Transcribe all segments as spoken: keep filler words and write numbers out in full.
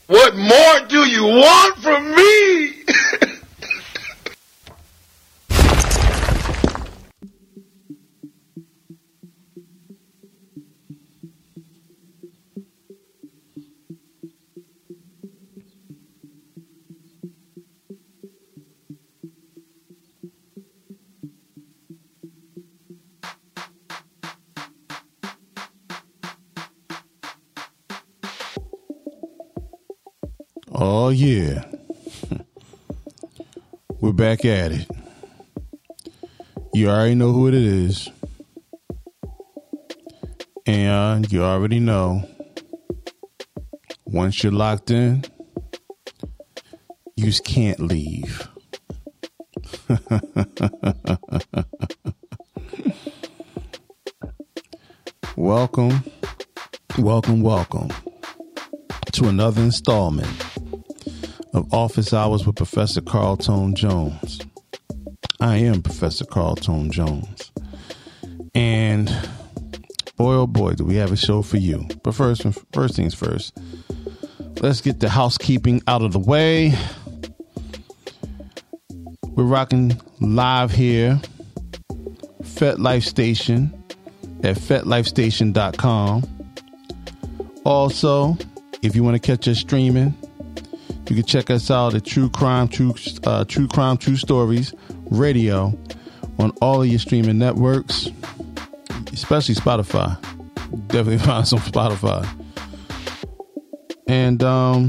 What more do you want from me? Oh, yeah. We're back at it. You already know who it is. And you already know, once you're locked in, you just can't leave. Welcome, welcome, welcome to another installment of Office Hours with Professor Carl Tone Jones. I am Professor Carl Tone Jones. And boy, oh boy, do we have a show for you. But first, first things first, let's get the housekeeping out of the way. We're rocking live here, FetLife Station at fet life station dot com. Also, if you want to catch us streaming, you can check us out at True Crime, True, uh, True Crime, True Stories Radio on all of your streaming networks, especially Spotify. Definitely find us on Spotify. And um,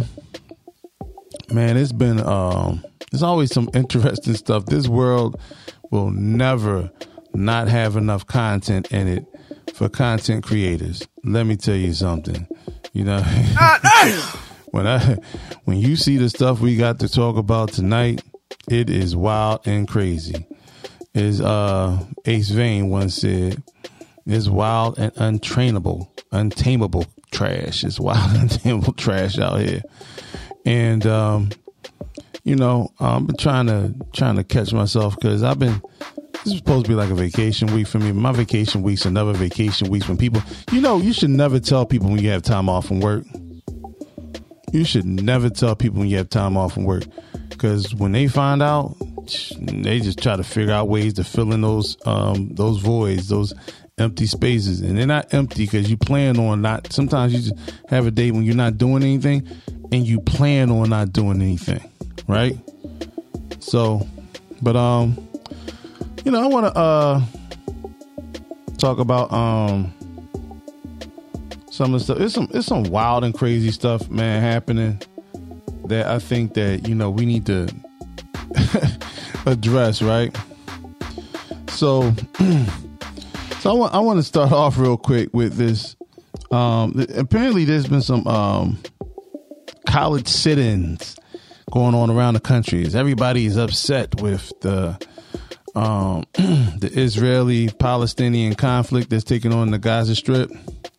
man, it's been um, there's always some interesting stuff. This world will never not have enough content in it for content creators. Let me tell you something. You know. When I, when you see the stuff we got to talk about tonight, it is wild and crazy. As uh, Ace Vane once said, it's wild and untrainable, untamable trash. It's wild and untamable trash out here. And, um, you know, I've been trying to, trying to catch myself because I've been, this is supposed to be like a vacation week for me. My vacation week's another vacation week when people, you know, you should never tell people when you have time off from work. You should never tell people when you have time off from work, because when they find out, they just try to figure out ways to fill in those um, those voids, those empty spaces. And they're not empty because you plan on not. Sometimes you just have a day when you're not doing anything and you plan on not doing anything. Right. So, but, um, you know, I want to uh, talk about um. some of the stuff. It's some it's some wild and crazy stuff, man, happening that I think that, you know, we need to address, right? So, so I want I want to start off real quick with this. Um, apparently, there's been some um, college sit-ins going on around the country. As everybody is upset with the um, the Israeli-Palestinian conflict that's taking on the Gaza Strip.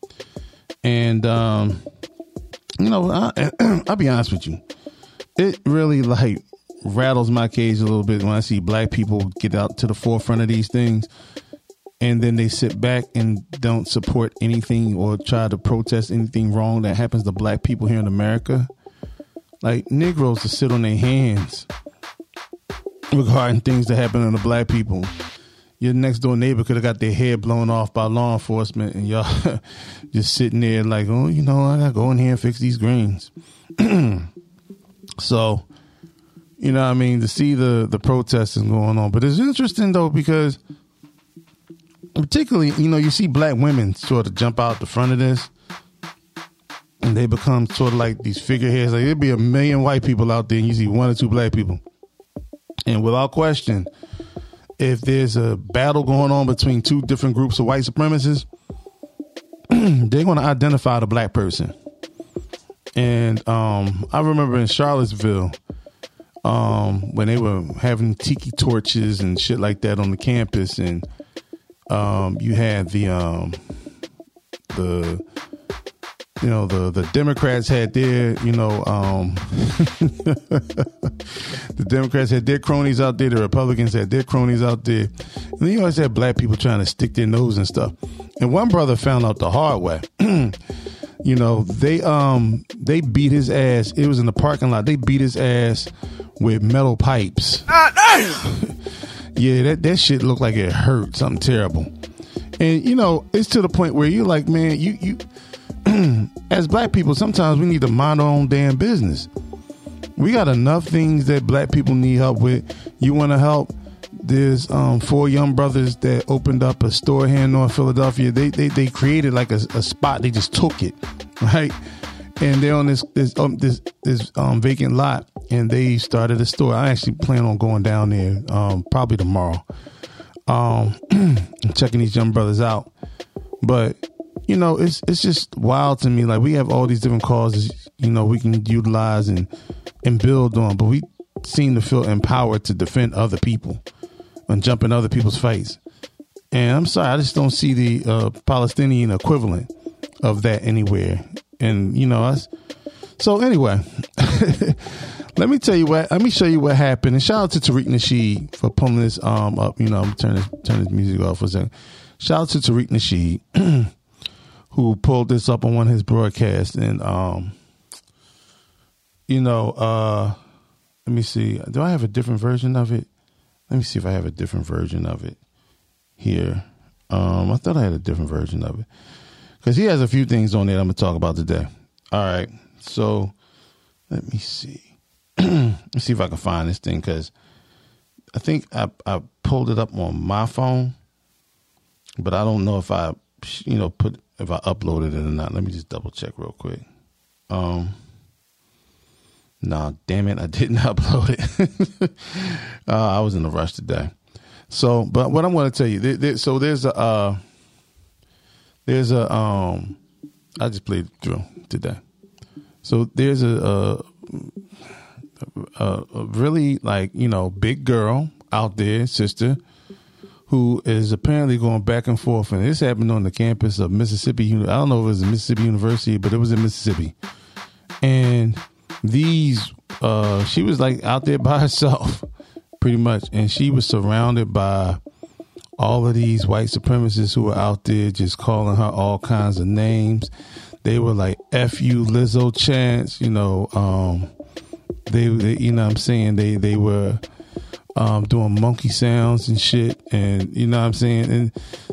And, um, you know, I, I'll be honest with you. It really, like, rattles my cage a little bit when I see black people get out to the forefront of these things and then they sit back and don't support anything or try to protest anything wrong that happens to black people here in America. Like, Negroes to sit on their hands regarding things that happen to black people. Your next door neighbor could have got their head blown off by law enforcement and y'all just sitting there like, oh, you know, I gotta go in here and fix these greens. So, you know what I mean, to see the, the protesting going on. But it's interesting, though, because particularly, you know, you see black women sort of jump out the front of this and they become sort of like these figureheads. Like, there'd be a million white people out there and you see one or two black people. And without question, if there's a battle going on between two different groups of white supremacists, they're going to identify the black person. And um, I remember in Charlottesville, um, when they were having tiki torches and shit like that on the campus, and um, you had the um, the you know the the Democrats had their you know um, the Democrats had their cronies out there, the Republicans had their cronies out there, and then you always had black people trying to stick their nose and stuff. And one brother found out the hard way You know, they um they beat his ass. It was in the parking lot. They beat his ass with metal pipes. Ah, damn. Yeah, that, that shit looked like it hurt. Something terrible. And, you know, it's to the point where you're like, man, you, you as black people, sometimes we need to mind our own damn business. We got enough things that black people need help with. You want to help? There's um, four young brothers that opened up a store here in North Philadelphia. They they, they created like a, a spot. They just took it, right? And they're on this this um, this, this um, vacant lot, and they started a store. I actually plan on going down there um, probably tomorrow, um, checking these young brothers out. But you know, it's it's just wild to me. Like, we have all these different causes, you know, we can utilize and and build on, but we seem to feel empowered to defend other people and jump in other people's fights. And I'm sorry, I just don't see the uh, Palestinian equivalent of that anywhere. And, you know, us. So anyway, let me tell you what, let me show you what happened. And shout out to Tariq Nasheed for pulling this um up. You know, I'm turn this, turn this music off for a second. Shout out to Tariq Nasheed who pulled this up on one of his broadcasts. And, um, you know, uh, let me see. Do I have a different version of it? Let me see if I have a different version of it here. Um, I thought I had a different version of it. Because he has a few things on there I'm going to talk about today. All right. So let me see. Let's see if I can find this thing, because I think I, I pulled it up on my phone, but I don't know if I, you know, put if I uploaded it or not. Let me just double check real quick. Um, nah, damn it, I didn't upload it. uh, I was in a rush today. So, but what I'm going to tell you, there, there, so there's a. Uh, There's a, um, I just played drill today. So there's a, a, a, a really, like, you know, big girl out there, sister, who is apparently going back and forth. And this happened on the campus of Mississippi. I don't know if it was Mississippi University, but it was in Mississippi. And these, uh, she was like out there by herself, pretty much. And she was surrounded by all of these white supremacists who were out there just calling her all kinds of names. They were like, F you, Lizzo Chance, you know, um, they, they, you know what I'm saying? They, they were, um, doing monkey sounds and shit. And you know what I'm saying? And,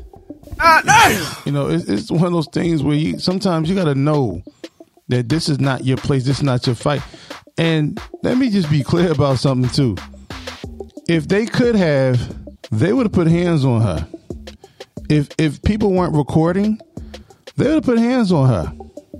you know, it's, it's one of those things where you, sometimes you got to know that this is not your place. This is not your fight. And let me just be clear about something too. If they could have, they would have put hands on her. If if people weren't recording, they would have put hands on her.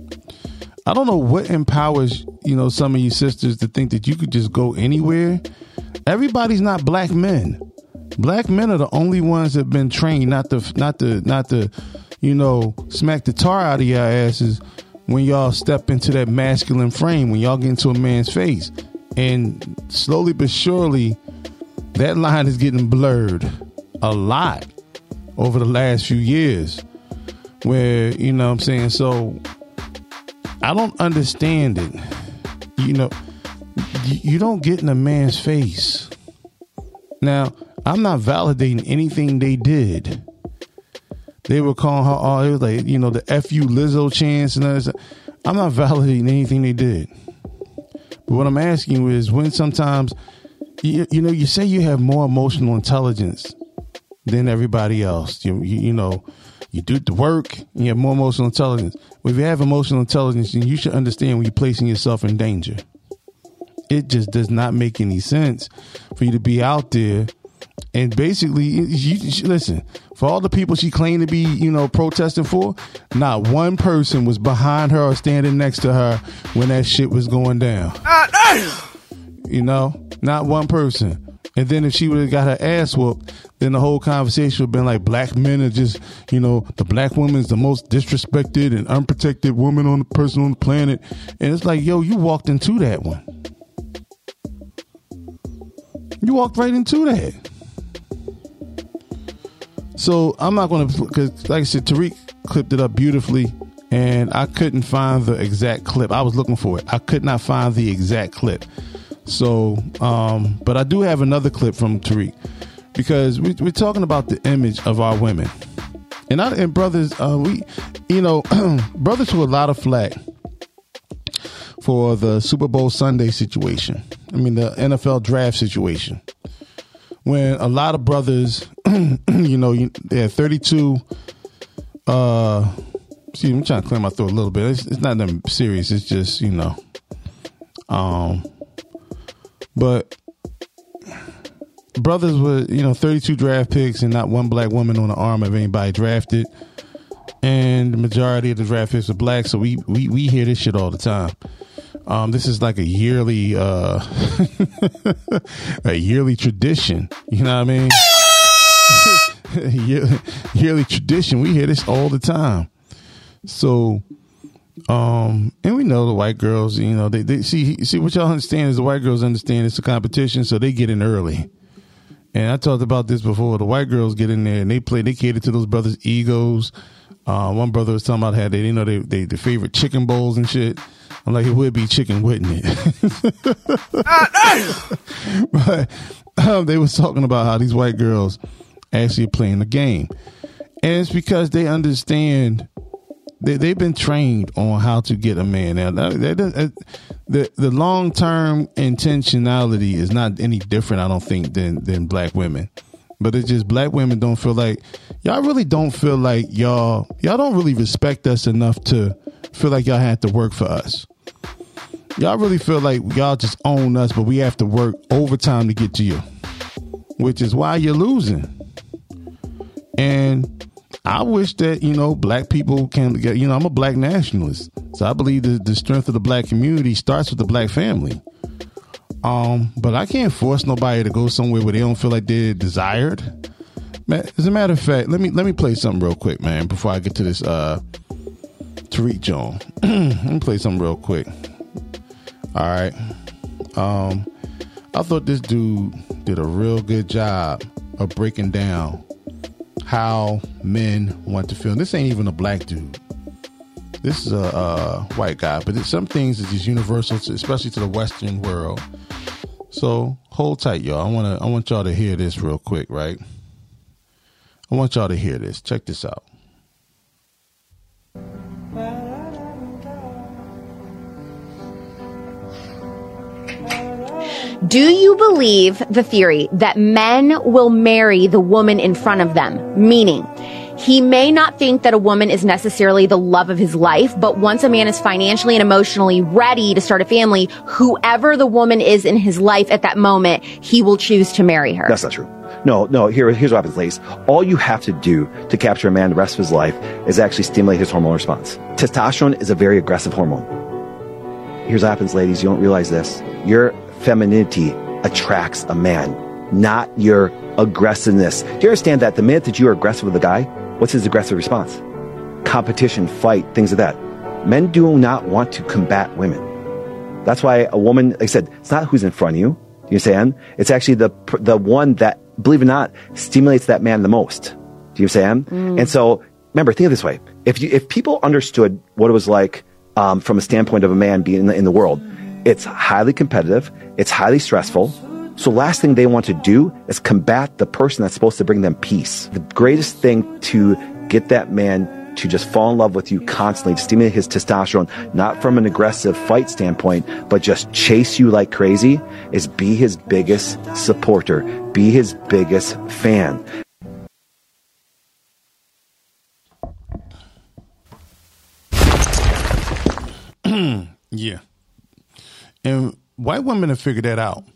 I don't know what empowers, you know, some of you sisters to think that you could just go anywhere. Everybody's not black men. Black men are the only ones that have been trained not to not to not to, you know, smack the tar out of your asses when y'all step into that masculine frame, when y'all get into a man's face. And slowly but surely, that line is getting blurred a lot over the last few years, where, you know what I'm saying? So I don't understand it. You know, you don't get in a man's face. Now, I'm not validating anything they did. They were calling her all, it was like, you know, the F you Lizzo Chance and others. I'm not validating anything they did. But what I'm asking you is, when sometimes, You, you know, you say you have more emotional intelligence than everybody else. You, you, you know, you do the work and you have more emotional intelligence. Well, if you have emotional intelligence, then you should understand when you're placing yourself in danger. It just does not make any sense for you to be out there and basically, you, you, listen, for all the people she claimed to be, you know, protesting for, not one person was behind her or standing next to her when that shit was going down. Ah, damn. You know? Not one person. And then if she would have got her ass whooped, then the whole conversation would have been like, black men are just, you know, the black woman is the most disrespected and unprotected woman on the person on the planet. And it's like, yo, you walked into that one. You walked right into that. So I'm not going to, because like I said, Tariq clipped it up beautifully, and I couldn't find the exact clip. I was looking for it. I could not find the exact clip. So, um, but I do have another clip from Tariq, because we, we're talking about the image of our women. And I and brothers, uh, we, you know, brothers who a lot of flack for the Super Bowl Sunday situation. I mean, the N F L draft situation. When a lot of brothers, you know, they had thirty-two. Uh, see, I'm trying to clear my throat a little bit. It's, it's not that serious. It's just, you know, um, but brothers with, you know, thirty-two draft picks and not one black woman on the arm of anybody drafted. And the majority of the draft picks are black. So we, we, we hear this shit all the time. Um, this is like a yearly, uh, a yearly tradition. You know what I mean? yearly, yearly tradition. We hear this all the time. So, um, and we know the white girls, you know, they, they see, see what y'all understand is the white girls understand it's a competition. So they get in early. And I talked about this before. The white girls get in there and they play, they cater to those brothers' egos. Uh, one brother was talking about how they, you know, they, they, their favorite chicken bowls and shit. I'm like, it would be chicken, wouldn't it? But um, they was talking about how these white girls actually are playing the game. And it's because they understand, they, they've been trained on how to get a man. Now, that, that, the, the long-term intentionality is not any different, I don't think, than, than black women. But it's just black women don't feel like, y'all really don't feel like y'all, y'all don't really respect us enough to feel like y'all have to work for us. Y'all really feel like y'all just own us, but we have to work overtime to get to you, which is why you're losing. And I wish that, you know, black people can get, you know, I'm a black nationalist. So I believe that the strength of the black community starts with the black family. Um, but I can't force nobody to go somewhere where they don't feel like they're desired. Man, as a matter of fact, let me let me play something real quick, man, before I get to this uh Tariq Jones. Let me play something real quick. All right. Um, I thought this dude did a real good job of breaking down how men want to feel. And this ain't even a black dude. This is a, a white guy, but it's, some things is just universal, to, especially to the Western world. So hold tight, y'all. I want to. I want y'all to hear this real quick, right? I want y'all to hear this. Check this out. Do you believe the theory that men will marry the woman in front of them? Meaning, he may not think that a woman is necessarily the love of his life, but once a man is financially and emotionally ready to start a family, whoever the woman is in his life at that moment, he will choose to marry her. That's not true. No, no, here, here's what happens, ladies. All you have to do to capture a man the rest of his life is actually stimulate his hormone response. Testosterone is a very aggressive hormone. Here's what happens, ladies. You don't realize this. Your femininity attracts a man, not your aggressiveness. Do you understand that the minute that you are aggressive with a guy, what's his aggressive response? Competition, fight, things like that. Men do not want to combat women. That's why a woman, like I said, it's not who's in front of you. Do you understand? It's actually the the one that, believe it or not, stimulates that man the most. Do you understand? Mm. And so, remember, think of it this way. If you if people understood what it was like um, from a standpoint of a man being in the, in the world, it's highly competitive. It's highly stressful. So last thing they want to do is combat the person that's supposed to bring them peace. The greatest thing to get that man to just fall in love with you constantly, to stimulate his testosterone, not from an aggressive fight standpoint, but just chase you like crazy, is be his biggest supporter, be his biggest fan. Yeah. And white women have figured that out.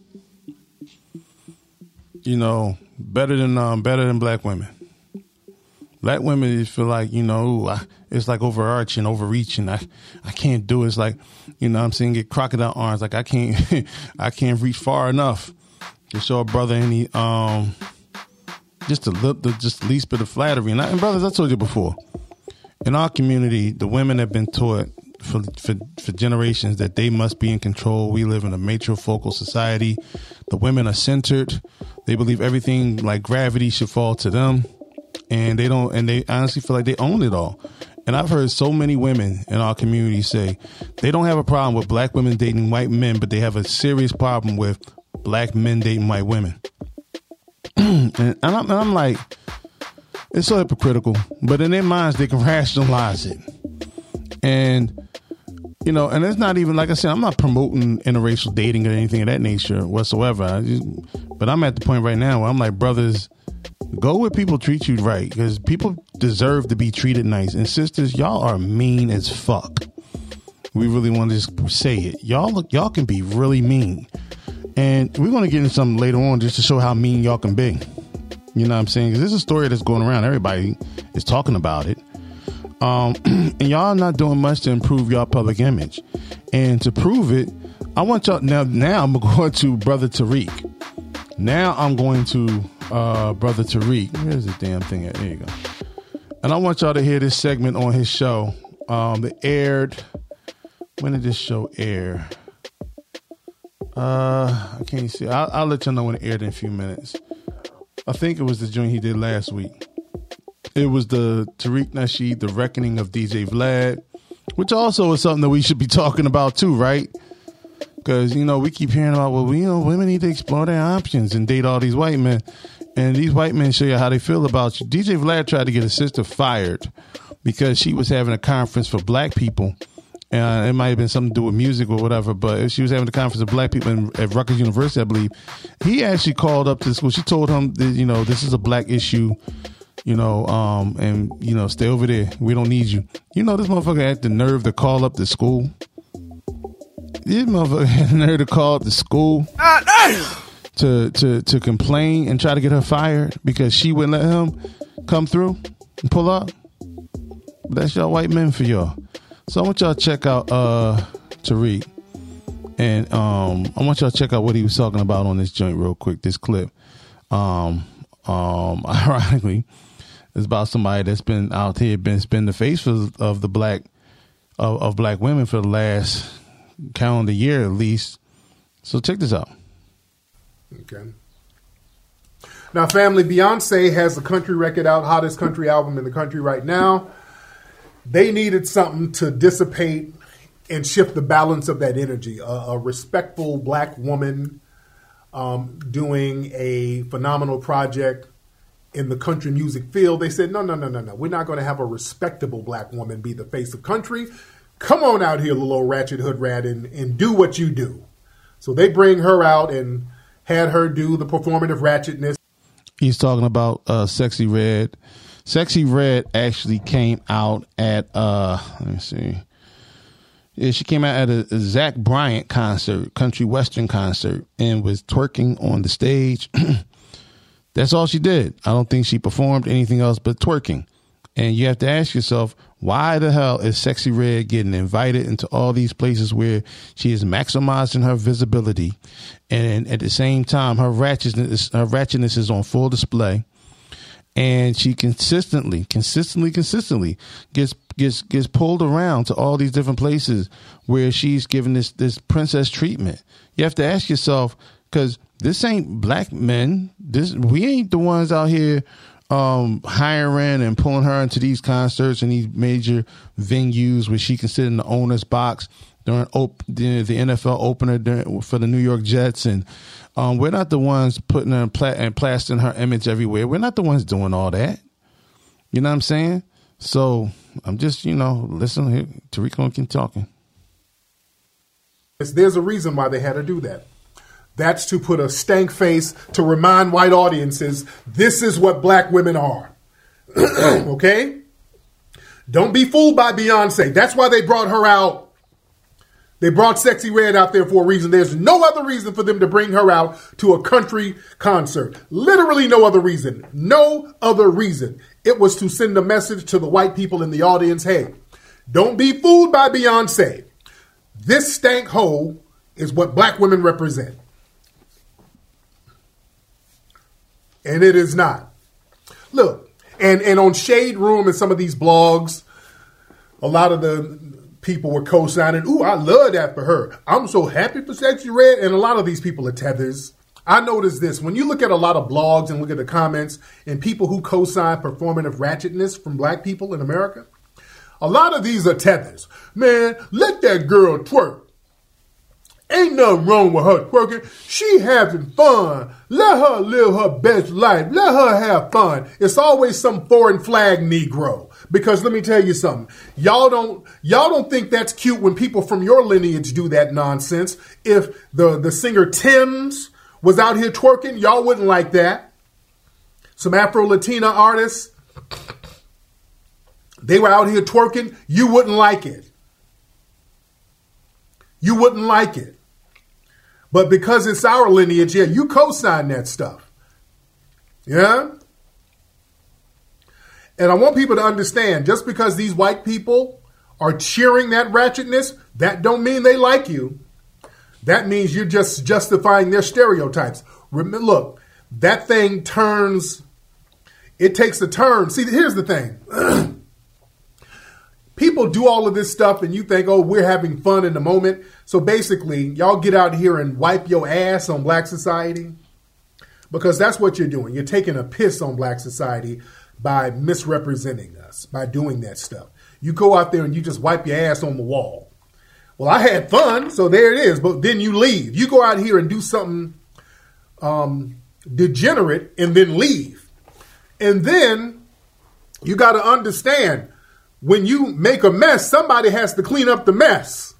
You know, better than um, better than black women. Black women just feel like, you know, I, it's like overarching, overreaching. I, I can't do it. It's like, you know what I'm saying, get crocodile arms. Like I can't, I can't reach far enough to show a brother any, um, just a little, just the least bit of flattery. And, I, and brothers, I told you before, in our community, the women have been taught for, for, for generations that they must be in control. We live in a matrifocal society. The women are centered. They believe everything like gravity should fall to them. And they don't, and they honestly feel like they own it all. And I've heard so many women in our community say they don't have a problem with black women dating white men, but they have a serious problem with black men dating white women. and, I'm, and I'm like, it's so hypocritical. But in their minds, they can rationalize it. And, you know, and it's not even, like I said, I'm not promoting interracial dating or anything of that nature whatsoever. I just, but I'm at the point right now where I'm like, brothers, go where people treat you right, because people deserve to be treated nice. And sisters, y'all are mean as fuck. We really want to just say it. Y'all look, y'all can be really mean. And we're going to get into something later on just to show how mean y'all can be. You know what I'm saying? Because this is a story that's going around. Everybody is talking about it. Um, and y'all not doing much to improve y'all public image. And to prove it, I want y'all, now, now I'm going to Brother Tariq. Now I'm going to uh, Brother Tariq. Where's the damn thing at? There you go. And I want y'all to hear this segment on his show. Um, that aired, when did this show air? Uh, I can't see. I'll, I'll let y'all know when it aired in a few minutes. I think it was the joint he did last week. It was the Tariq Nasheed, The Reckoning of D J Vlad, which also is something that we should be talking about too, right? Because, you know, we keep hearing about, well, we, you know, women need to explore their options and date all these white men. And these white men show you how they feel about you. D J Vlad tried to get his sister fired because she was having a conference for black people. And it might have been something to do with music or whatever, but she was having a conference of black people in, at Rutgers University, I believe. He actually called up to the school. She told him that, you know, this is a black issue, you know, um, and, you know, stay over there. We don't need you. You know, this motherfucker had the nerve to call up the school. This motherfucker had the nerve to call up the school to, to, to complain and try to get her fired because she wouldn't let him come through and pull up. That's y'all white men for y'all. So I want y'all to check out uh, Tariq, and um, I want y'all to check out what he was talking about on this joint real quick, this clip. Um, um, ironically, it's about somebody that's been out here, been been the face of, of the black, of, of black women for the last calendar year at least. So check this out. Okay. Now, family, Beyonce has a country record out, hottest country album in the country right now. They needed something to dissipate and shift the balance of that energy. A, a respectful black woman um, doing a phenomenal project in the country music field. They said, no, no, no, no, no. We're not going to have a respectable black woman be the face of country. Come on out here, little old ratchet hood rat, and, and do what you do. So they bring her out and had her do the performative ratchetness. He's talking about uh, Sexy Red. Sexy Red actually came out at, uh, let me see. Yeah, she came out at a, a Zach Bryant concert, country western concert, and was twerking on the stage. That's all she did. I don't think she performed anything else but twerking. And you have to ask yourself, why the hell is Sexy Red getting invited into all these places where she is maximizing her visibility, and at the same time her ratchetness, her ratchetness is on full display? And she consistently, consistently, consistently gets gets gets pulled around to all these different places where she's given this this princess treatment. You have to ask yourself, because this ain't black men. This we ain't the ones out here um, hiring and pulling her into these concerts and these major venues where she can sit in the owner's box during op- the, the N F L opener during, for the New York Jets. And um, we're not the ones putting her and, pla- and plastering her image everywhere. We're not the ones doing all that. You know what I'm saying? So I'm just, you know, listen here. Tariq gonna keep talking. There's a reason why they had to do that. That's to put a stank face to remind white audiences this is what black women are. Okay? Don't be fooled by Beyonce. That's why they brought her out. They brought Sexy Red out there for a reason. There's no other reason for them to bring her out to a country concert. Literally no other reason. No other reason. It was to send a message to the white people in the audience. Hey, don't be fooled by Beyonce. This stank hole is what black women represent. And it is not. Look, and, and on Shade Room and some of these blogs, a lot of the people were co-signing, ooh, I love that for her. I'm so happy for Sexy Red. And a lot of these people are tethers. I noticed this. When you look at a lot of blogs and look at the comments and people who co-sign performative ratchetness from black people in America, a lot of these are tethers. Man, let that girl twerk. Ain't nothing wrong with her twerking. She having fun. Let her live her best life. Let her have fun. It's always some foreign flag Negro. Because let me tell you something. Y'all don't y'all don't think that's cute when people from your lineage do that nonsense. If the, the singer Tim's was out here twerking, y'all wouldn't like that. Some Afro-Latina artists, they were out here twerking, you wouldn't like it. You wouldn't like it. But because it's our lineage, yeah, you co-sign that stuff. Yeah? And I want people to understand, just because these white people are cheering that ratchetness, that don't mean they like you. That means you're just justifying their stereotypes. Remember, look, that thing turns, it takes a turn. See, here's the thing. People do all of this stuff and you think, oh, we're having fun in the moment. So basically, y'all get out here and wipe your ass on black society, because that's what you're doing. You're taking a piss on black society by misrepresenting us, by doing that stuff. You go out there and you just wipe your ass on the wall. Well, I had fun, so there it is. But then you leave. You go out here and do something um, degenerate and then leave. And then you got to understand, when you make a mess, somebody has to clean up the mess.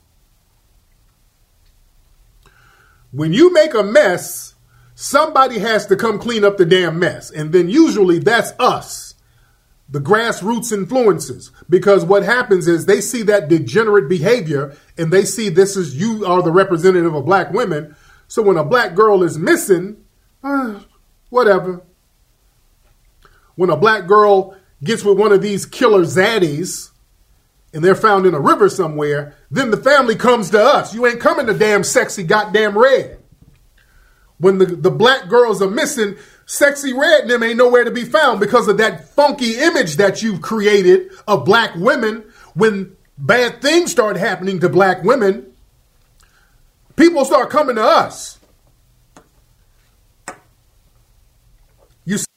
When you make a mess, somebody has to come clean up the damn mess. And then usually that's us, the grassroots influencers. Because what happens is they see that degenerate behavior and they see this is, you are the representative of black women. So when a black girl is missing, uh, whatever. When a black girl gets with one of these killer zaddies and they're found in a river somewhere, then the family comes to us. You ain't coming to damn Sexy Goddamn Red. When the, the black girls are missing, Sexy Red and them ain't nowhere to be found because of that funky image that you've created of black women. When bad things start happening to black women, people start coming to us. You see?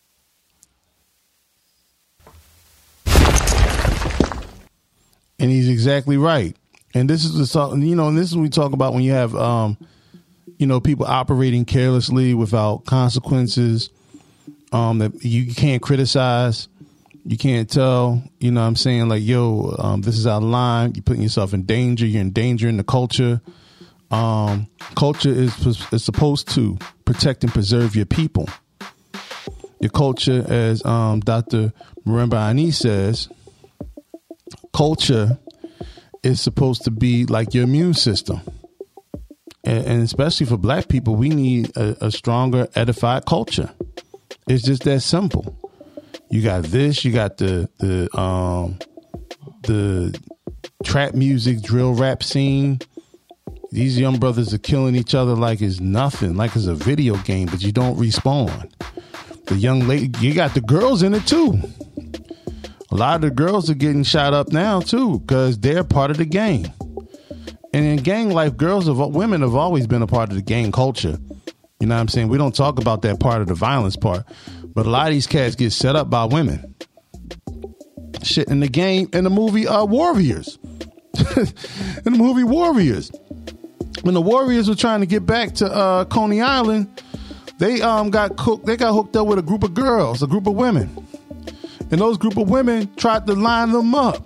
And he's exactly right. And this is the, you know, and this is what we talk about when you have, um, you know, people operating carelessly without consequences, um, that you can't criticize. You can't tell, you know what I'm saying? Like, yo, um, this is out of line. You're putting yourself in danger. You're endangering the culture. Um, culture is, is supposed to protect and preserve your people. Your culture, as um, Doctor Marimba Ani says, culture is supposed to be like your immune system. And, and especially for black people, we need a, a stronger, edified culture. It's just that simple. You got this, you got the the um the trap music, drill rap scene. These young brothers are killing each other like it's nothing, like it's a video game, but you don't respawn. The young lady, you got the girls in it too. A lot of the girls are getting shot up now too, because they're part of the game. And in gang life, girls have, women have always been a part of the gang culture. You know what I'm saying? We don't talk about that part of the violence part, but a lot of these cats get set up by women. Shit, in the game, in the movie uh, Warriors. In the movie Warriors. When the Warriors were trying to get back to uh, Coney Island, they um got cooked, they got hooked up with a group of girls, a group of women. And those group of women tried to line them up.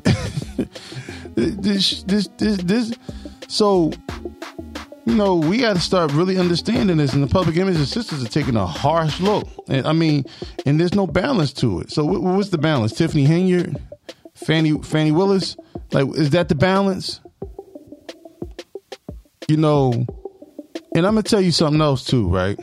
this, this, this, this. So, you know, we got to start really understanding this. And the public image of sisters are taking a harsh look. And I mean, and there's no balance to it. So, what, what's the balance? Tiffany Henyard, Fannie Fannie Willis. Like, is that the balance? You know, and I'm gonna tell you something else too, right?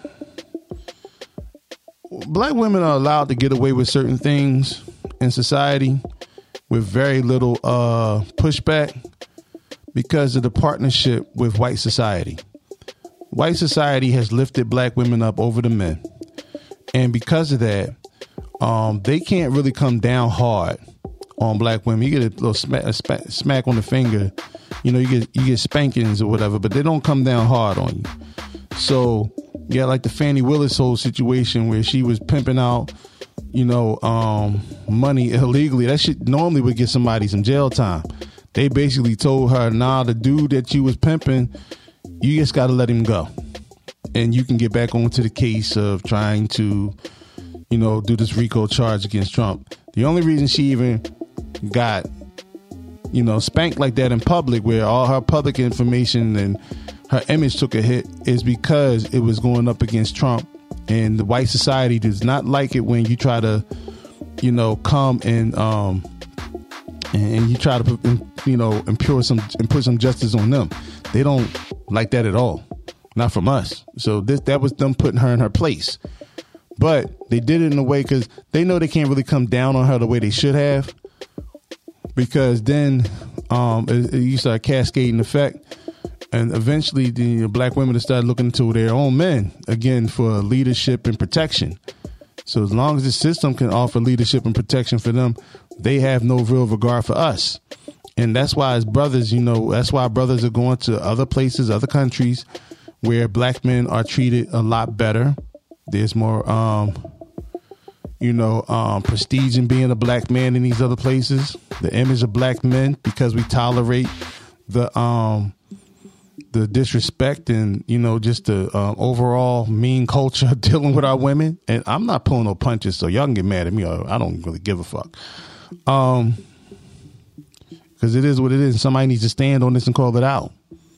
Black women are allowed to get away with certain things in society with very little uh, pushback because of the partnership with white society. White society has lifted black women up over the men. And because of that, um, they can't really come down hard on black women. You get a little smack, a smack, smack on the finger, you know, you get you get spankings or whatever, but they don't come down hard on you. So, yeah, like the Fannie Willis whole situation where she was pimping out, you know, um, money illegally. That shit normally would get somebody some jail time. They basically told her, nah, the dude that you was pimping, you just got to let him go. And you can get back onto the case of trying to, you know, do this RICO charge against Trump. The only reason she even got, you know, spanked like that in public, where all her public information and her image took a hit, is because it was going up against Trump. And the white society does not like it when you try to, you know, come and um and you try to, you know, impure some and put some justice on them. They don't like that at all. Not from us. So this that was them putting her in her place. But they did it in a way because they know they can't really come down on her the way they should have. Because then um, it, it used to a cascading effect. And eventually the you know, black women started looking to their own men, again, for leadership and protection. So as long as the system can offer leadership and protection for them, they have no real regard for us. And that's why as brothers, you know, that's why brothers are going to other places, other countries where black men are treated a lot better. There's more, um, you know, um, prestige in being a black man in these other places. The image of black men, because we tolerate the um, the disrespect and, you know, just the uh, overall mean culture dealing with our women. And I'm not pulling no punches, so y'all can get mad at me. I don't really give a fuck. Um, because it is what it is. Somebody needs to stand on this and call it out.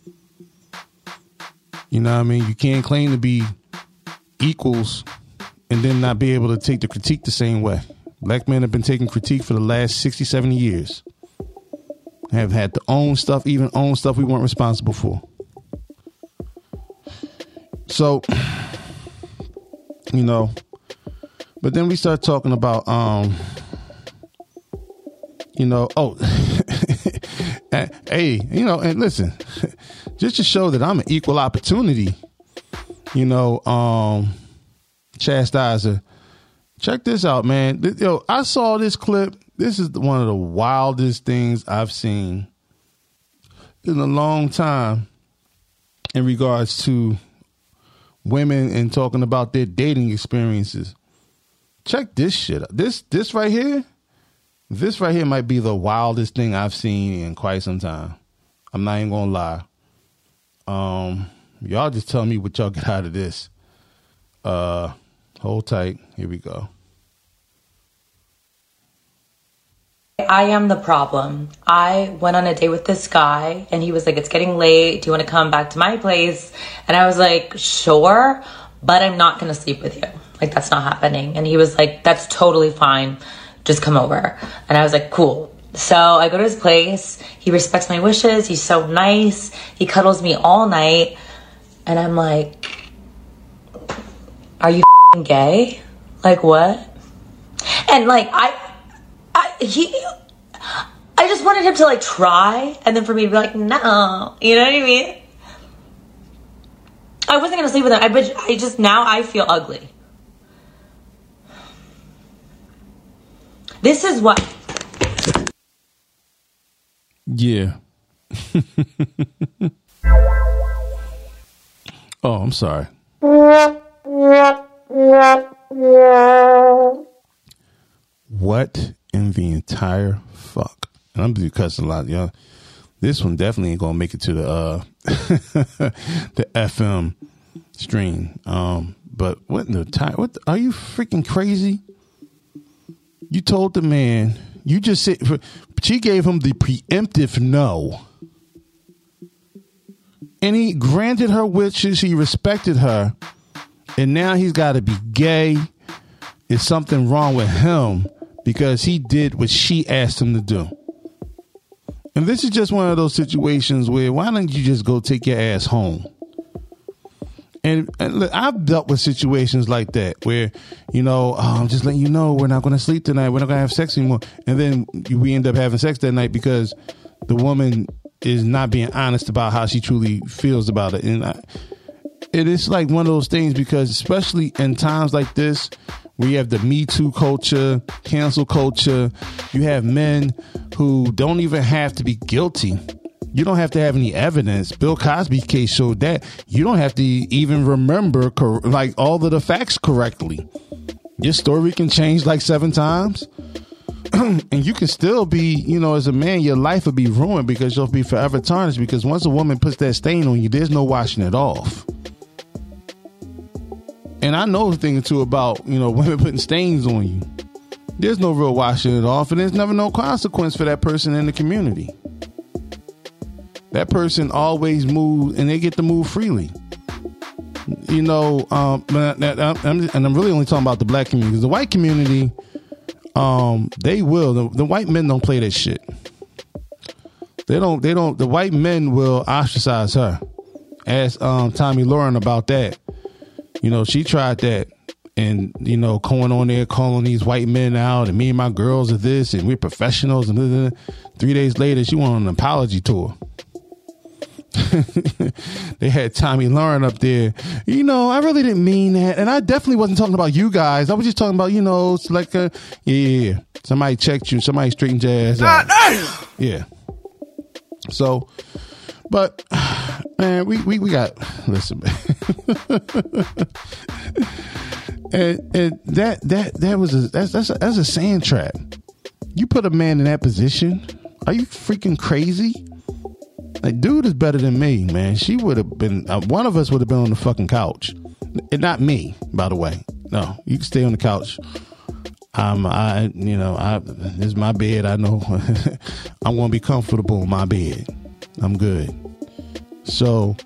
You know what I mean? You can't claim to be equals and then not be able to take the critique the same way. Black men have been taking critique for the last sixty, seventy years. Have had to own stuff, even own stuff we weren't responsible for. So, you know, but then we start talking about, um, you know, oh, hey, you know, and listen, just to show that I'm an equal opportunity, you know, um, chastiser. Check this out, man. Yo, I saw this clip. This is one of the wildest things I've seen in a long time in regards to women and talking about their dating experiences. Check this shit out. This, this right here, this right here might be the wildest thing I've seen in quite some time. I'm not even gonna lie. Um, y'all just tell me what y'all get out of this. Uh, hold tight. Here we go. I am the problem. I went on a date with this guy and he was like, it's getting late. Do you want to come back to my place? And I was like, sure, but I'm not going to sleep with you. Like, that's not happening. And he was like, that's totally fine. Just come over. And I was like, cool. So I go to his place. He respects my wishes. He's so nice. He cuddles me all night. And I'm like, are you f***ing gay? Like, what? And like, I, I, he, I just wanted him to like try. And then for me to be like, no, you know what I mean? I wasn't going to sleep with him. I, but I just, now I feel ugly. This is what. Yeah. Oh, I'm sorry. What in the entire fuck? And I'm gonna cuss a lot, y'all. This one definitely ain't gonna make it to the uh the F M stream. Um, but what in the time? What the, are you freaking crazy? You told the man. You just said she gave him the preemptive no. And he granted her wishes. He respected her. And now he's got to be gay. Is something wrong with him because he did what she asked him to do. And this is just one of those situations where why don't you just go take your ass home? And, and look, I've dealt with situations like that where, you know, oh, I'm just letting you know we're not going to sleep tonight. We're not going to have sex anymore. And then we end up having sex that night because the woman is not being honest about how she truly feels about it. And I, it is like one of those things because especially in times like this, we have the Me Too culture, cancel culture. You have men who don't even have to be guilty. You don't have to have any evidence. Bill Cosby's case showed that. You don't have to even remember cor- like all of the facts correctly. Your story can change like seven times. and you can still be, you know, as a man, your life will be ruined because you'll be forever tarnished. Because once a woman puts that stain on you, there's no washing it off. And I know a thing or two about, you know, women putting stains on you. There's no real washing it off, and there's never no consequence for that person in the community. That person always moves, and they get to move freely. You know, um, and I'm really only talking about the black community, because the white community, um, they will. The, the white men don't play that shit. They don't. They don't. The white men will ostracize her. Ask um, Tommy Lauren about that. You know, she tried that, and you know, going on there calling these white men out, and me and my girls are this, and we're professionals, and blah, blah, blah. Three days later, she went on an apology tour. They had Tommy Lauren up there. You know, I really didn't mean that, and I definitely wasn't talking about you guys. I was just talking about, you know, it's like a yeah, yeah, yeah. Somebody checked you, somebody straightened your ass out. Yeah. So, but man, we we we got listen, man. and and that that that was a that's that's a, that's a sand trap. You put a man in that position, are you freaking crazy? Like, dude is better than me, man. She would have been, uh, one of us would have been on the fucking couch. And not me, by the way. No, you can stay on the couch. Um, I, you know, I, this is my bed. I know I'm going to be comfortable in my bed. I'm good. So,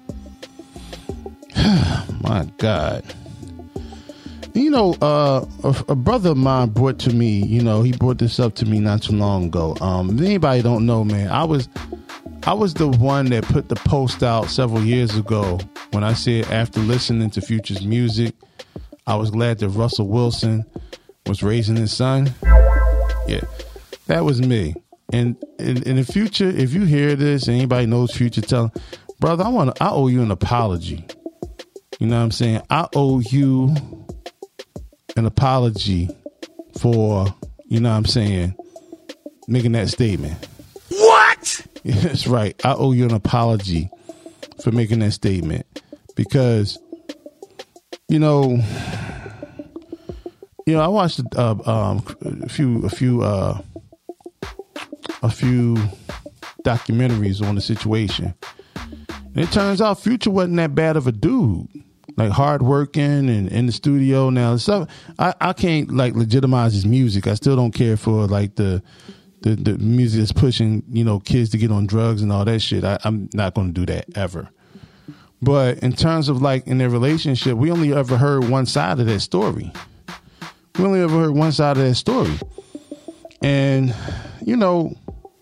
my God. You know, uh, a, a brother of mine brought to me, you know, he brought this up to me not too long ago. Um, if anybody don't know, man, I was, I was the one that put the post out several years ago when I said after listening to Future's music, I was glad that Russell Wilson was raising his son. Yeah, that was me. And in, in the future, if you hear this, and anybody knows Future, tell him, brother, I want, I owe you an apology. You know what I'm saying? I owe you an apology for, you know what I'm saying, making that statement. What? That's right. I owe you an apology for making that statement because, you know, you know, I watched uh, um, a few, a few, uh, a few documentaries on the situation. And it turns out Future wasn't that bad of a dude. Like hardworking and in the studio. Now, stuff I, I can't like legitimize his music. I still don't care for like the. The, the music that's pushing, you know, kids to get on drugs and all that shit. I, I'm not going to do that ever. But in terms of like in their relationship, we only ever heard one side of that story. We only ever heard one side of that story. And, you know,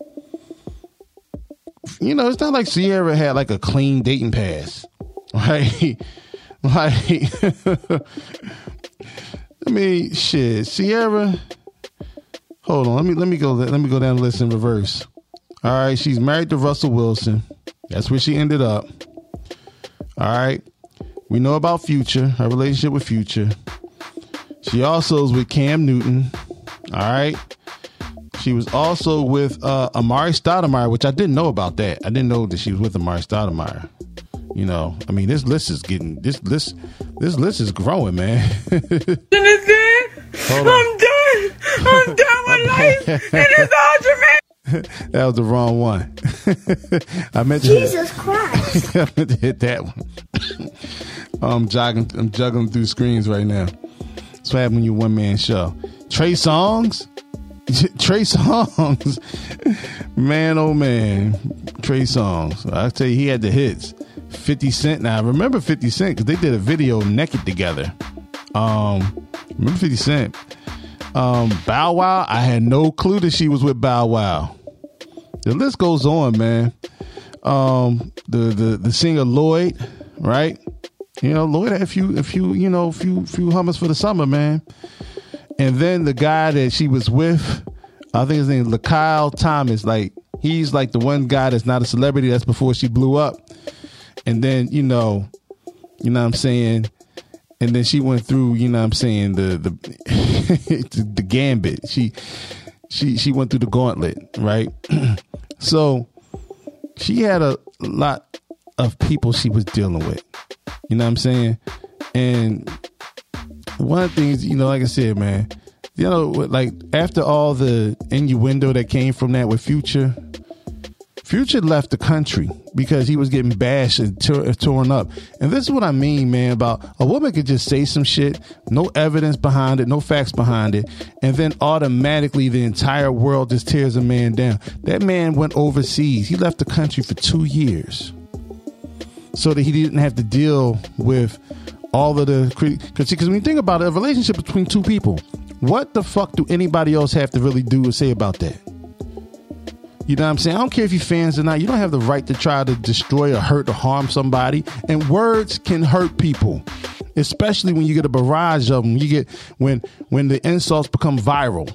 you know, it's not like Sierra had like a clean dating pass, right? Like, I mean, shit, Sierra. Hold on, let me let me go let me go down the list in reverse. All right, she's married to Russell Wilson. That's where she ended up. All right, we know about Future, her relationship with Future. She also is with Cam Newton. All right, she was also with uh, Amari Stoudemire, which I didn't know about that. I didn't know that she was with Amari Stoudemire. You know, I mean, this list is getting this list. This list is growing, man. Hold on. I'm done. I'm done with life. It is all dramatic. That was the wrong one. I meant to Jesus Christ. I meant to hit that one. I'm jogging. I'm juggling through screens right now. That's what happens when you one man show. Trey Songz. Trey Songz. Man, oh man. Trey Songz. I tell you, he had the hits. fifty Cent. Now I remember fifty Cent because they did a video naked together. Um, remember fifty Cent. Um, Bow Wow. I had no clue that she was with Bow Wow. The list goes on, man. Um, the the the singer Lloyd, right? You know, Lloyd had a few, a few, you know, few, few hummers for the summer, man. And then the guy that she was with, I think his name is LaKyle Thomas. Like, he's like the one guy that's not a celebrity. That's before she blew up. And then, you know, you know what I'm saying? And then she went through, you know what I'm saying, the the the gambit. She she she went through the gauntlet, right? So she had a lot of people she was dealing with. You know what I'm saying? And one of the things, you know, like I said, man, You know, like after all the innuendo that came from that with Future, Future left the country because he was getting bashed and t- torn up. And this is what I mean, man, about a woman could just say some shit, no evidence behind it, no facts behind it, and then automatically the entire world just tears a man down. That man went overseas. He left the country for two years so that he didn't have to deal with all of the... Because when you think about it, a relationship between two people, what the fuck do anybody else have to really do or say about that? You know what I'm saying? I don't care if you're fans or not. You don't have the right to try to destroy or hurt or harm somebody. And words can hurt people, especially when you get a barrage of them. You get when when the insults become viral.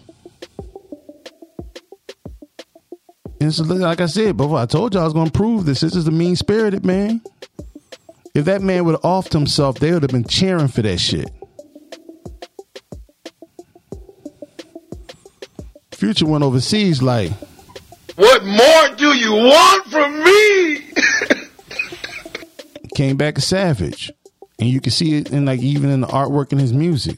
And so, like I said before, I told you I was going to prove this. This is the mean-spirited man. If that man would have offed himself, they would have been cheering for that shit. Future went overseas like... What more do you want from me? Came back a savage. And you can see it in like even in the artwork and his music.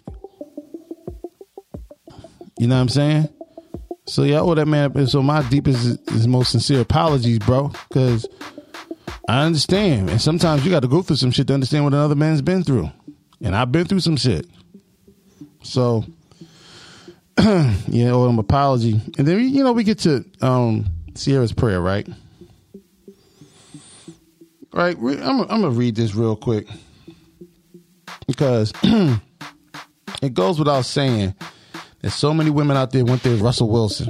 You know what I'm saying? So yeah, I owe that man. So my deepest, his most sincere apologies, bro. Because I understand. And sometimes you got to go through some shit to understand what another man's been through. And I've been through some shit. So... yeah, owe him apology. And then, you know, we get to um, Sierra's prayer, right? Right. I'm, I'm going to read this real quick because it goes without saying that so many women out there want their Russell Wilson.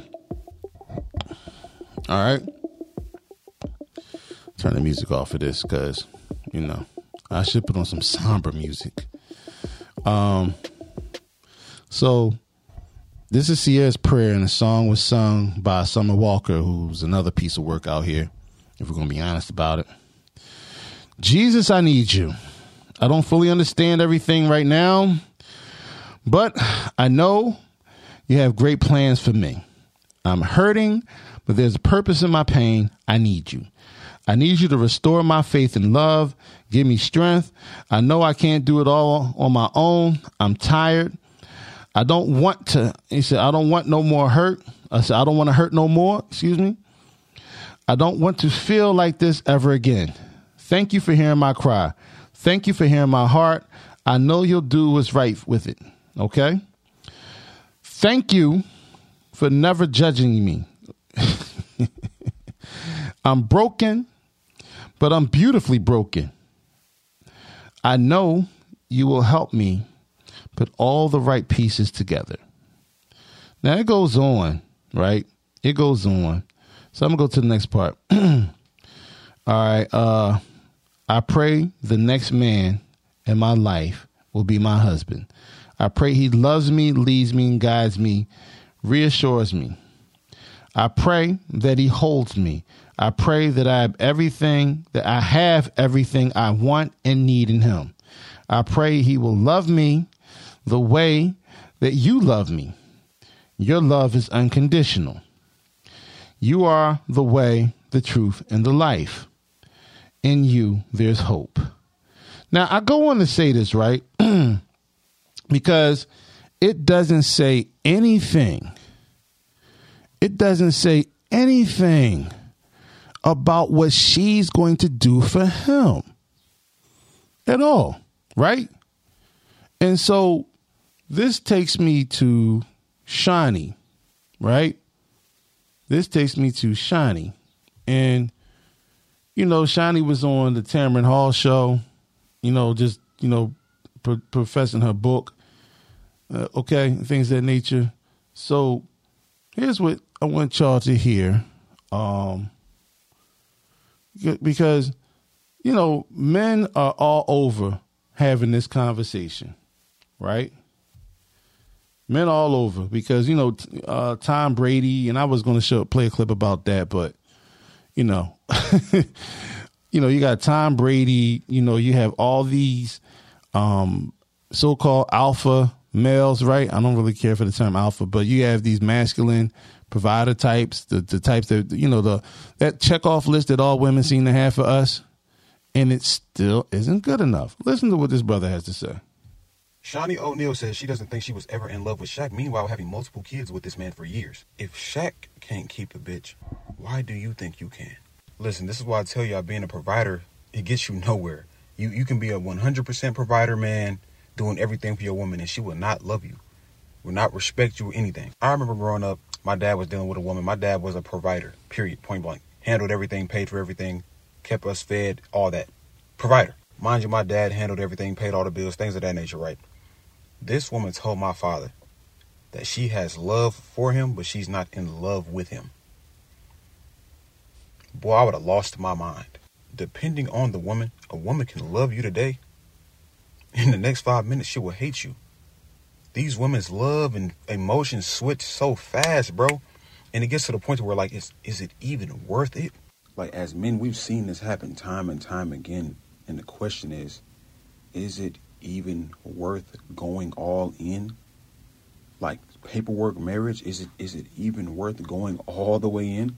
All right. Turn the music off for this because, you know, I should put on some somber music. Um. So... This is Sierra's prayer, and the song was sung by Summer Walker, who's another piece of work out here, if we're going to be honest about it. Jesus, I need you. I don't fully understand everything right now, but I know you have great plans for me. I'm hurting, but there's a purpose in my pain. I need you. I need you to restore my faith and love. Give me strength. I know I can't do it all on my own. I'm tired. I don't want to, he said, I don't want no more hurt. I said, I don't want to hurt no more. Excuse me. I don't want to feel like this ever again. Thank you for hearing my cry. Thank you for hearing my heart. I know you'll do what's right with it. Okay. Thank you for never judging me. I'm broken, but I'm beautifully broken. I know you will help me put all the right pieces together. Now it goes on, right? It goes on. So I'm gonna go to the next part. All right. Uh, I pray the next man in my life will be my husband. I pray he loves me, leads me, and guides me, reassures me. I pray that he holds me. I pray that I have everything, that I have everything I want and need in him. I pray he will love me the way that you love me. Your love is unconditional. You are the way, the truth, and the life. In you, there's hope. Now, I go on to say this, right? Because it doesn't say anything. It doesn't say anything about what she's going to do for him at all, right? And so this takes me to Shani, right? This takes me to Shani. And, you know, Shani was on the Tamron Hall show, you know, just, you know, pro- professing her book, uh, okay, things of that nature. So here's what I want y'all to hear, um, because, you know, men are all over having this conversation, right? Men all over because, you know, uh, Tom Brady, and I was going to show play a clip about that, but, you know, you know, you got Tom Brady, you know, you have all these um, so-called alpha males, right? I don't really care for the term alpha, but you have these masculine provider types, the, the types that, you know, the that checkoff list that all women seem to have for us, and it still isn't good enough. Listen to what this brother has to say. Shaunie O'Neal says she doesn't think she was ever in love with Shaq, meanwhile having multiple kids with this man for years. If Shaq can't keep a bitch, why do you think you can? Listen, this is why I tell y'all, being a provider, it gets you nowhere. You you can be a one hundred percent provider, man, doing everything for your woman, and she will not love you, will not respect you or anything. I remember growing up, my dad was dealing with a woman. My dad was a provider, period, point blank. Handled everything, paid for everything, kept us fed, all that. Provider. Mind you, my dad handled everything, paid all the bills, things of that nature, right? This woman told my father that she has love for him, but she's not in love with him. Boy, I would have lost my mind. Depending on the woman, a woman can love you today. In the next five minutes, she will hate you. These women's love and emotions switch so fast, bro. And it gets to the point where, like, is, is it even worth it? Like, as men, we've seen this happen time and time again. And the question is, is it even worth going all in? Like, paperwork marriage, is it is it even worth going all the way in?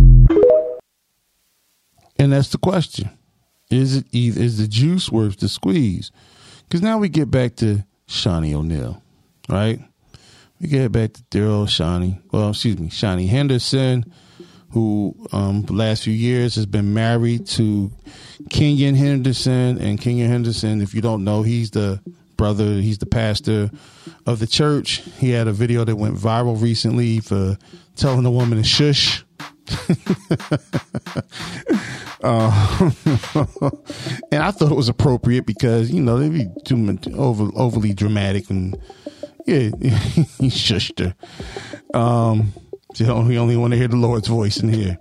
And that's the question. Is it either, is the juice worth the squeeze? Because now we get back to Shaunie O'Neal, right? We get back to dear old Shaunie. Well, excuse me, Shaunie Henderson, who um, the last few years has been married to Kenyon Henderson. And Kenyon Henderson, if you don't know, he's the brother, he's the pastor of the church. He had a video that went viral recently for telling a woman to shush. uh, and I thought it was appropriate because, you know, they'd be too much over, overly dramatic, and yeah, he shushed her. Um, you know, we only want to hear the Lord's voice in here.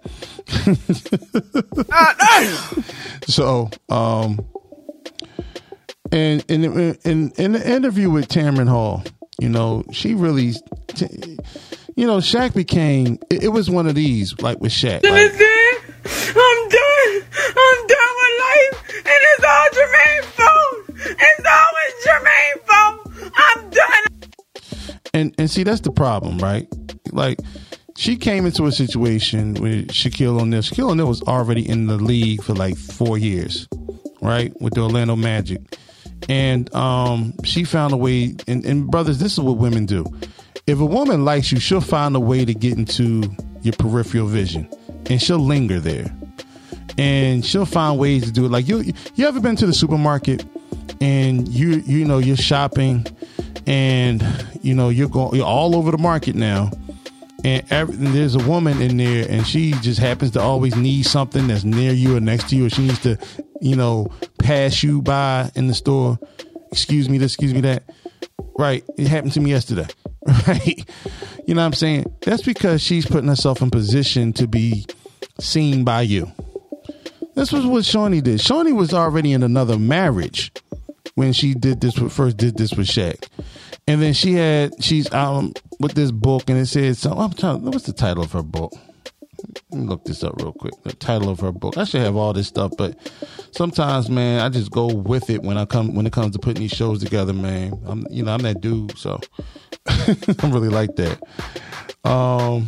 So, um, and in, in, in the interview with Tamron Hall, you know, she really, t- you know, Shaq became, it, it was one of these, like with Shaq. Like, I'm done. I'm done with life. And it's all Jermaine's fault. It's always Jermaine's fault. I'm done. And, and see, that's the problem, right? Like, she came into a situation with Shaquille O'Neal. Shaquille O'Neal was already in the league for like four years, right? With the Orlando Magic. And um, she found a way, and, and brothers, this is what women do. If a woman likes you, she'll find a way to get into your peripheral vision, and she'll linger there, and she'll find ways to do it. Like, you, you ever been to the supermarket and you, you know, you're shopping, and you know you're going, you're all over the market now, and, every, and there's a woman in there, and she just happens to always need something that's near you or next to you, or she needs to, you know, pass you by in the store. Excuse me this, excuse me that. Right, it happened to me yesterday. Right, you know what I'm saying? That's because she's putting herself in position to be seen by you. This was what Shaunie did. Shaunie was already in another marriage when she did this. First did this with Shaq, and then she had she's um with this book, and it says so. I'm trying. What's the title of her book? Let me look this up real quick. The title of her book. I should have all this stuff, but sometimes, man, I just go with it when I come when it comes to putting these shows together, man. I'm you know I'm that dude, so I'm really like that. Um,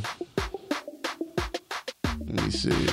let me see.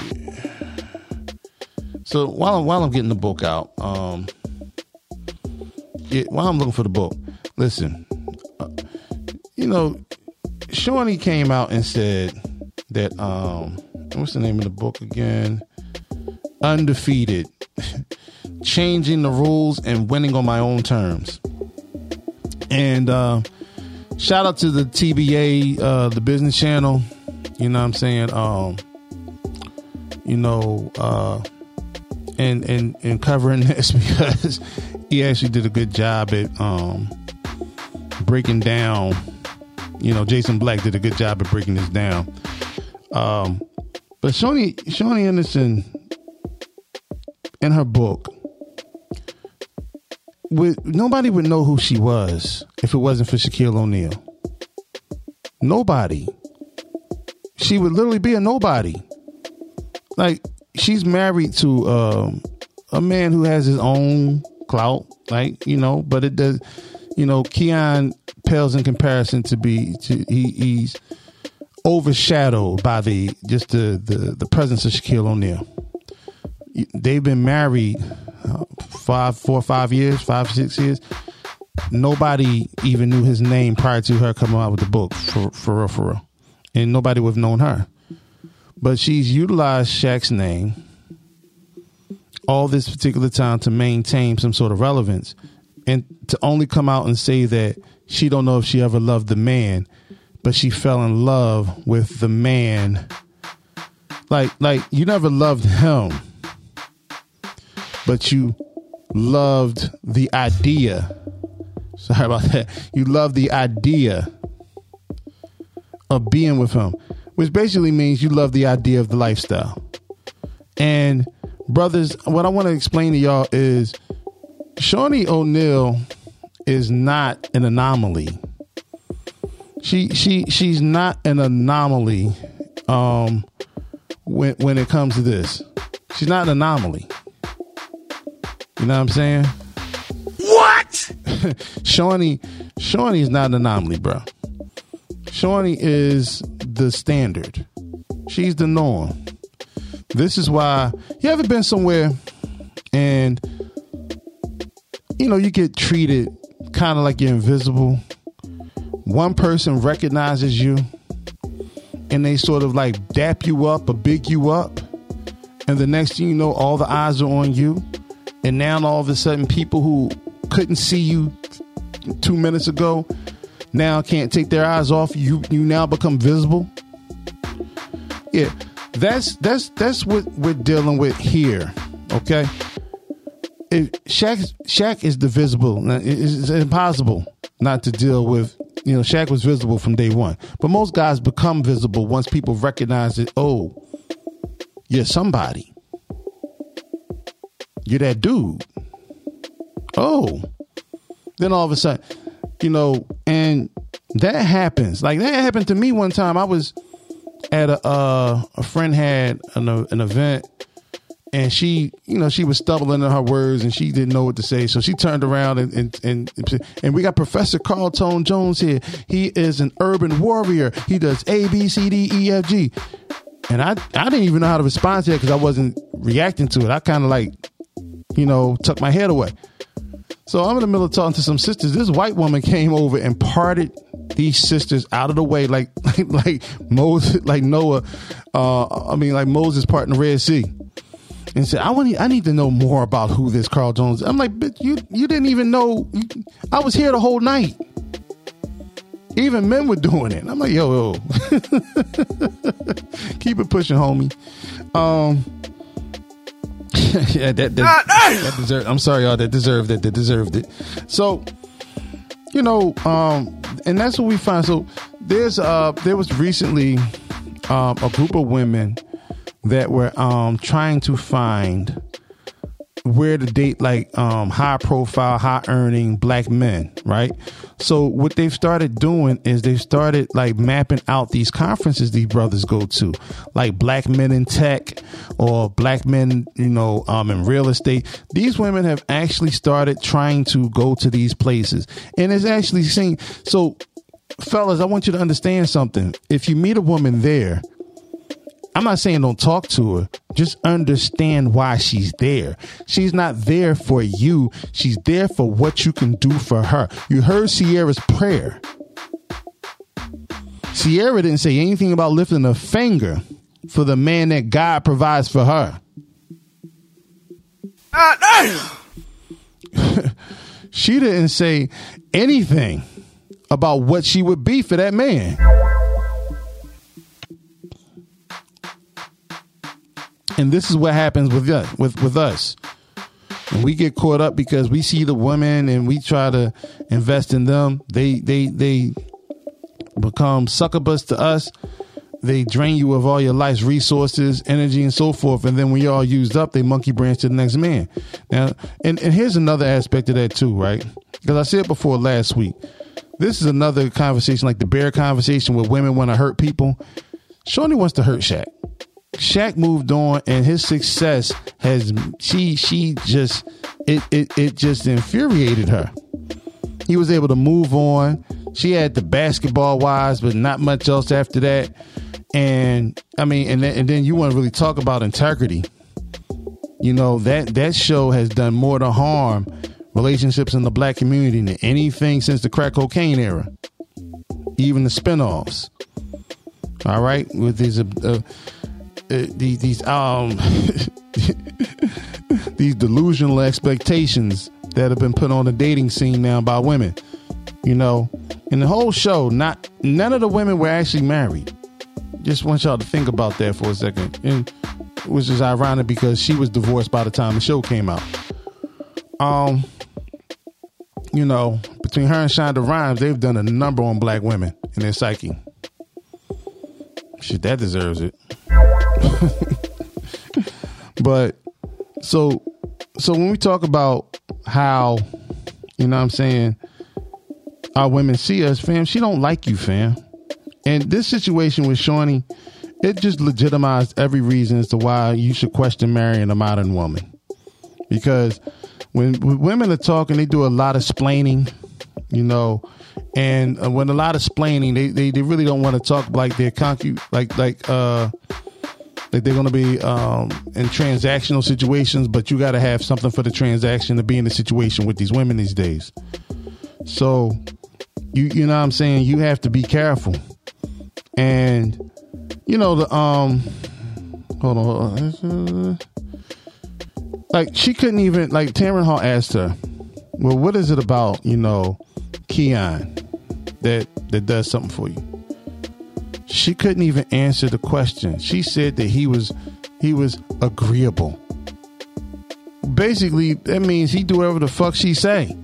So while I'm while I'm getting the book out, um, yeah, while I'm looking for the book, listen, uh, you know, Shaunie came out and said that um, what's the name of the book again? Undefeated, changing the rules and winning on my own terms. And uh, shout out to the T B A, uh, the Business Channel. You know what I'm saying? Um, you know, uh, and and and covering this because he actually did a good job at um, breaking down. You know, Jason Black did a good job at breaking this down. Um, but Shaunie Shaunie Henderson, in her book, would, nobody would know who she was if it wasn't for Shaquille O'Neal. Nobody. She would literally be a nobody. Like, she's married to um, a man who has his own clout, like, you know, but it does, you know, Keon pales in comparison to be, to he, he's overshadowed by the, just the, the, the presence of Shaquille O'Neal. They've been married uh, five, four, five years, five, six years. nobody even knew his name prior to her coming out with the book, for, for real, for real. And nobody would have known her. But she's utilized Shaq's name all this particular time to maintain some sort of relevance, and to only come out and say that she don't know if she ever loved the man, but she fell in love with the man. Like, like you never loved him, but you loved the idea. Sorry about that. You loved the idea of being with him, which basically means you love the idea of the lifestyle. And brothers, what I want to explain to y'all is Shaunie O'Neal is not an anomaly. She she she's not an anomaly um, when when it comes to this. She's not an anomaly. You know what I'm saying? What? Shaunie Shaunie is not an anomaly, bro. Shaunie is the standard. She's the norm. This is why, you ever been somewhere and, you know, you get treated kind of like you're invisible. One person recognizes you and they sort of like dap you up or big you up. And the next thing you know, all the eyes are on you. And now all of a sudden people who couldn't see you two minutes ago now can't take their eyes off you. You now become visible. Yeah. That's that's that's what we're dealing with here, okay? If Shaq Shaq is divisible. It's impossible not to deal with. You know, Shaq was visible from day one, but most guys become visible once people recognize it. Oh, you're somebody. You're that dude. Oh, then all of a sudden, you know, and that happens. Like that happened to me one time. I was at a uh, a friend had an, uh, an event, and she, you know, she was stumbling in her words and she didn't know what to say. So she turned around and and and, and we got Professor Carl Tone Jones here. He is an urban warrior. He does A, B, C, D, E, F, G. And I, I didn't even know how to respond to that because I wasn't reacting to it. I kind of like, you know, tucked my head away. So I'm in the middle of talking to some sisters. This white woman came over and parted these sisters out of the way, like like like Moses, like Noah. Uh, I mean, like Moses parting the Red Sea, and said, "I want, I need to know more about who this Carl Jones is." I'm like, "Bitch, you you didn't even know. I was here the whole night. Even men were doing it." I'm like, "Yo, yo, keep it pushing, homie." Um. yeah, that, that, that deserved. I'm sorry, y'all. That deserved it. That deserved it. So, you know, um, and that's what we find. So there's uh, there was recently um, a group of women that were um, trying to find where to date like um, high profile, high earning black men, right? So what they've started doing is they've started like mapping out these conferences these brothers go to, like Black Men in Tech or Black Men, you know, um, in real estate. These women have actually started trying to go to these places, and it's actually seen. So, fellas, I want you to understand something. If you meet a woman there, I'm not saying don't talk to her. Just understand why she's there. She's not there for you. She's there for what you can do for her. You heard Sierra's prayer. Sierra didn't say anything about lifting a finger for the man that God provides for her. She didn't say anything about what she would be for that man. And this is what happens with us, with, with us. And we get caught up because we see the women and we try to invest in them. They they they become succubus to us. They drain you of all your life's resources, energy, and so forth. And then when you're all used up, they monkey branch to the next man. Now, and, and here's another aspect of that too, right? Because I said before last week, this is another conversation like the bear conversation where women want to hurt people. Shaunie wants to hurt Shaq. Shaq moved on, and his success has she she just it it it just infuriated her. He was able to move on. She had the basketball wise, but not much else after that. And I mean, and then, and then you want to really talk about integrity. You know, that that show has done more to harm relationships in the black community than anything since the crack cocaine era, even the spinoffs. All right, with these uh, uh, these these um these delusional expectations that have been put on the dating scene now by women, you know, in the whole show, not none of the women were actually married. Just want y'all to think about that for a second, and which is ironic because she was divorced by the time the show came out. Um, you know, between her and Shonda Rhimes, they've done a number on black women and their psyche. Shit, that deserves it. But so, so when we talk about how, you know what I'm saying, our women see us, fam, she don't like you, fam. And this situation with Shaunie, it just legitimized every reason as to why you should question marrying a modern woman. Because when, when women are talking, they do a lot of splaining, you know, and uh, when a lot of splaining, they, they, they really don't want to talk like they're concu- like like uh like they're going to be um in transactional situations, but you got to have something for the transaction to be in the situation with these women these days. So you you know what I'm saying, you have to be careful. And you know the um hold on, hold on. Like she couldn't even, like Tamron Hall asked her, well, what is it about, you know, Keon that that does something for you? She couldn't even answer the question. She said that he was he was agreeable. Basically, that means he do whatever the fuck she say.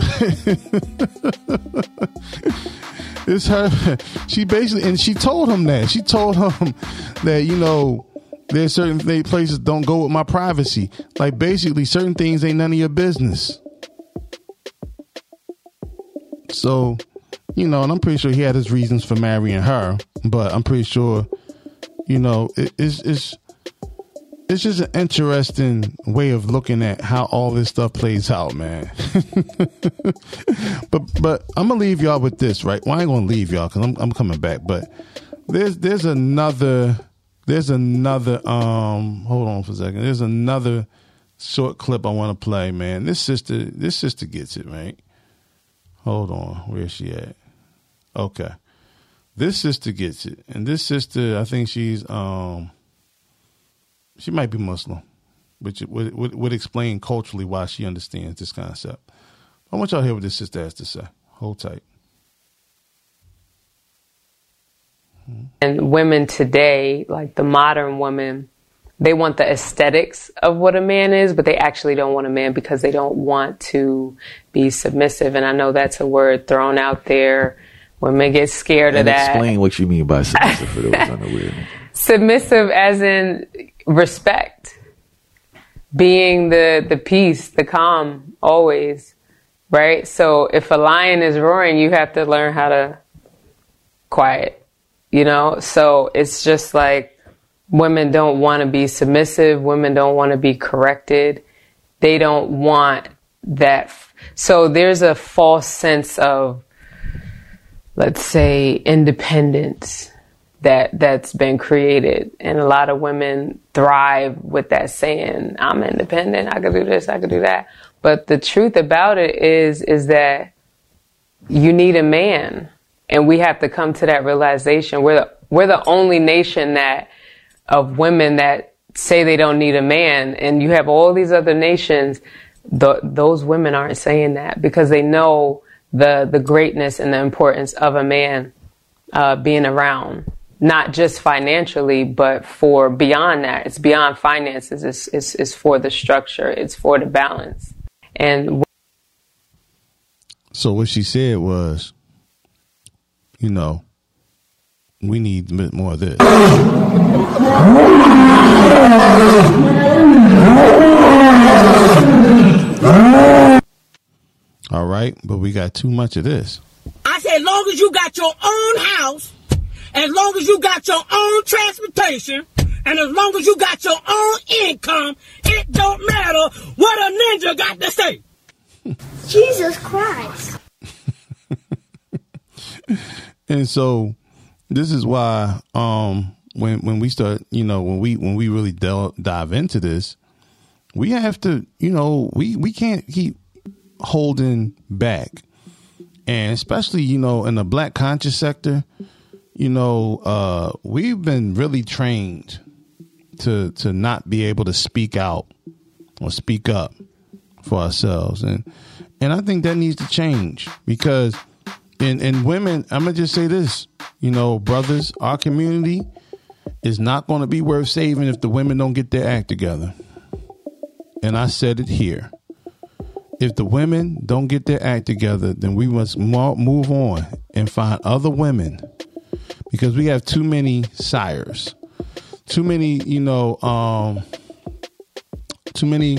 It's her. She basically, and she told him that. She told him that, you know, there's certain th- places don't go with my privacy. Like basically, certain things ain't none of your business. So, you know, and I'm pretty sure he had his reasons for marrying her, but I'm pretty sure, you know, it, it's it's it's just an interesting way of looking at how all this stuff plays out, man. but but I'm gonna leave y'all with this, right? Well, I ain't gonna leave y'all because I'm I'm coming back, but there's there's another there's another um hold on for a second. There's another short clip I want to play, man. This sister this sister gets it, right? Hold on, where is she at? Okay, this sister gets it, and this sister, I think she's um. She might be Muslim, which would, would, would explain culturally why she understands this concept. I want y'all to hear what this sister has to say. Hold tight. And women today, like the modern women, they want the aesthetics of what a man is, but they actually don't want a man because they don't want to be submissive. And I know that's a word thrown out there. Women get scared and of that. Explain what you mean by submissive for those unaware. Submissive as in respect, being the the peace, the calm, always, right? So if a lion is roaring, you have to learn how to quiet, you know? So it's just like women don't want to be submissive. Women don't want to be corrected. They don't want that. So there's a false sense of, let's say, independence that that's been created, and a lot of women thrive with that saying, I'm independent, I could do this, I could do that. But the truth about it is is that you need a man, and we have to come to that realization. We're the, we're the only nation that of women that say they don't need a man, and you have all these other nations, the, those women aren't saying that because they know the the greatness and the importance of a man uh, being around. Not just financially, but for beyond that. It's beyond finances. It's, it's, it's for the structure. It's for the balance. And so what she said was, you know, we need a bit more of this. All right, but we got too much of this. I said, as long as you got your own house, as long as you got your own transportation, and as long as you got your own income, it don't matter what a ninja got to say. Jesus Christ. And so this is why um, when when we start, you know, when we when we really del- dive into this, we have to, you know, we, we can't keep holding back. And especially, you know, in the black conscious sector, you know, uh, we've been really trained to to not be able to speak out or speak up for ourselves. And and I think that needs to change, because in, in women, I'm going to just say this, you know, brothers, our community is not going to be worth saving if the women don't get their act together. And I said it here. If the women don't get their act together, then we must mo- move on and find other women, because we have too many sires, too many, you know, um, too many,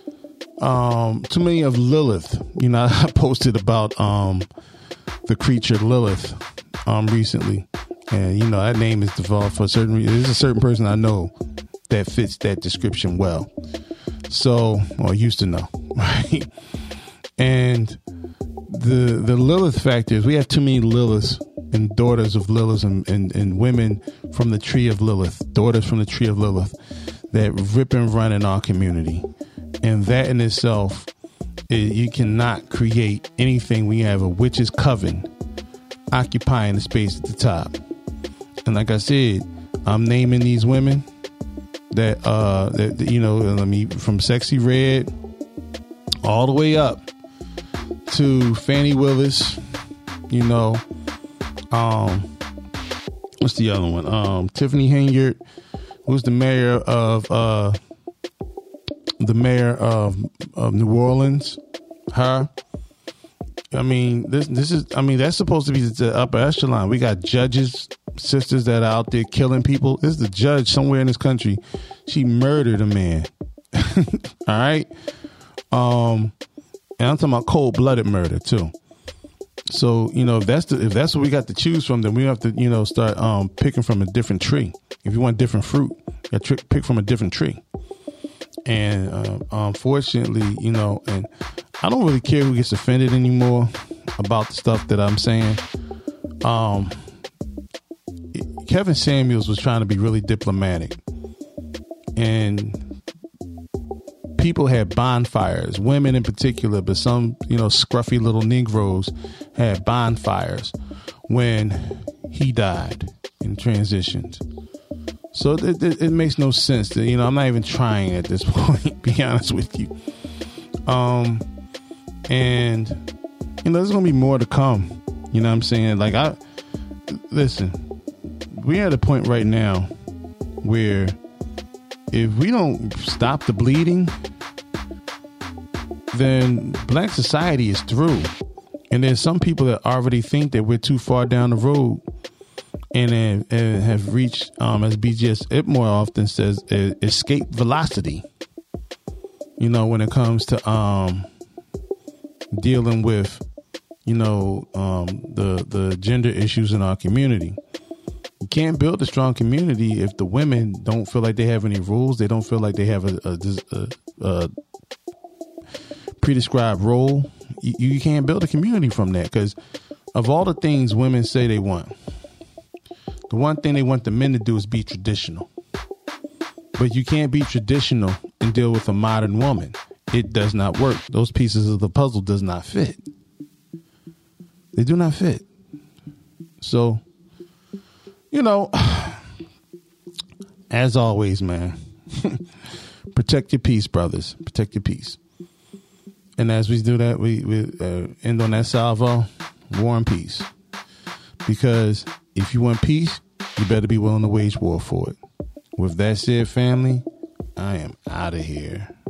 um, too many of Lilith. You know, I posted about um, the creature Lilith um, recently, and you know that name is developed for a certain reason. There's a certain person I know that fits that description well. So, or used to know, right? And the the Lilith factor is we have too many Liliths and daughters of Lilith and, and, and women from the tree of Lilith, daughters from the tree of Lilith, that rip and run in our community. And that in itself, it, you cannot create anything when you have a witch's coven occupying the space at the top. And like I said, I'm naming these women that, uh, that you know, let me, from Sexy Red all the way up to Fannie Willis, you know, um, what's the other one? Um, Tiffany Henyard, who's the mayor of, uh, the mayor of, of New Orleans, her. I mean, this, this is, I mean, that's supposed to be the upper echelon. We got judges, sisters that are out there killing people. This is the judge somewhere in this country. She murdered a man. All right. Um, and I'm talking about cold-blooded murder too. So, you know, if that's the, if that's what we got to choose from, then we have to, you know, start um, picking from a different tree. If you want different fruit, you got to pick from a different tree. And uh, unfortunately, you know, and I don't really care who gets offended anymore about the stuff that I'm saying. Um, Kevin Samuels was trying to be really diplomatic, and people had bonfires, women in particular, but some, you know, scruffy little Negroes had bonfires when he died and transitioned. So it, it, it makes no sense that, you know, I'm not even trying at this point, be honest with you. Um, and, you know, there's going to be more to come. You know what I'm saying? Like, I, listen, we're at a point right now where if we don't stop the bleeding, then black society is through. And there's some people that already think that we're too far down the road and have, and have reached, um, as B G S it more often says, uh, escape velocity. You know, when it comes to um, dealing with, you know, um, the the gender issues in our community. You can't build a strong community if the women don't feel like they have any rules. They don't feel like they have a, a, a, a pre-described role. You, you can't build a community from that, because of all the things women say they want, the one thing they want the men to do is be traditional. But you can't be traditional and deal with a modern woman. It does not work. Those pieces of the puzzle does not fit. They do not fit. So, you know, as always, man, protect your peace, brothers. Protect your peace. And as we do that, we, we uh, end on that salvo, war and peace. Because if you want peace, you better be willing to wage war for it. With that said, family, I am out of here.